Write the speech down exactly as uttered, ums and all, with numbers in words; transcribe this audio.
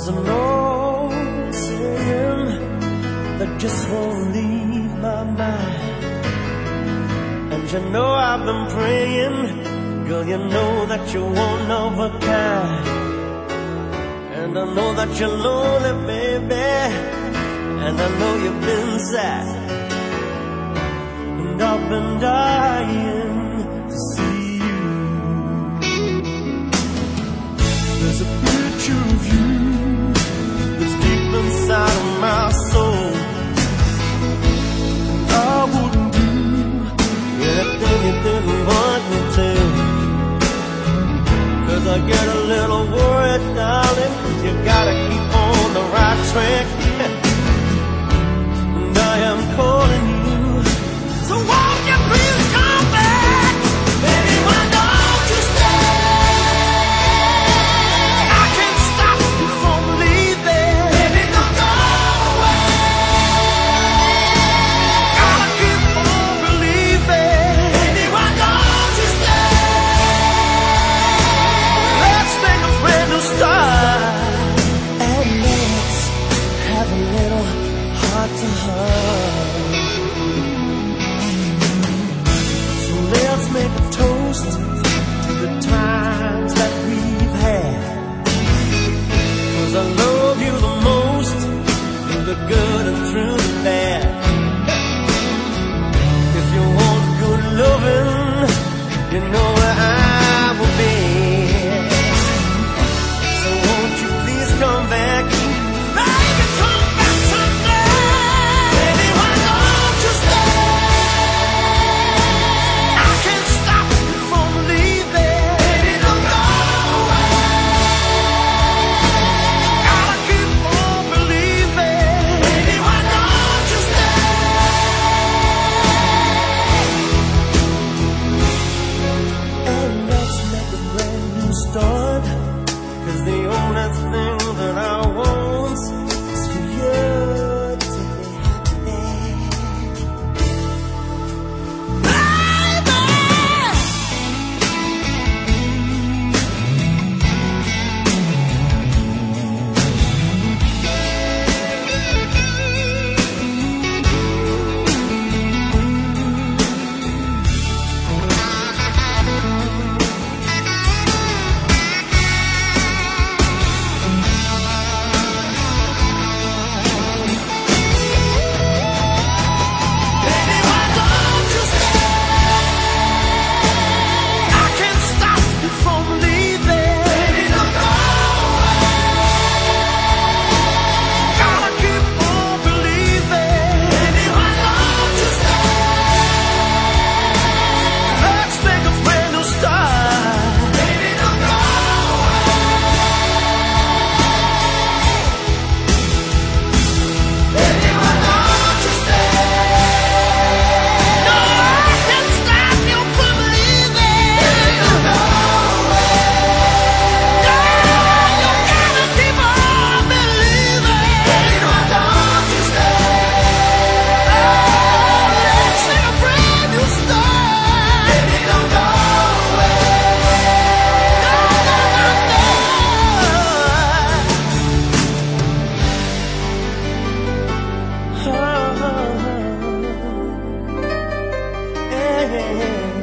There's an old saying that just won't leave my mind. And you know I've been praying, girl, you know that you're one of a kind. And I know that you're lonely, baby, and I know you've been sad. And I've been dying to see you. There's a picture of you that's deep inside of my soul. And I wouldn't do anything you didn't want me to. Cause I get a little worried, darling, you gotta keep on the right track. And I am calling you, so won't you please come back? Baby, why don't you stay? I can't stop you from leaving. Baby, don't go away. Gotta keep on believing. Baby, why don't you stay? Let's make a brand new start. And let's have a little heart to heart. Let's make a toast to the times that we've had. Cause I love you the most, through the good and through the bad. If you want good loving, you know where I will be. So won't you please come back? Baby, come back tonight. Baby, why don't you stay? Cause the only thing that I want is for you to be hey, hey, hey.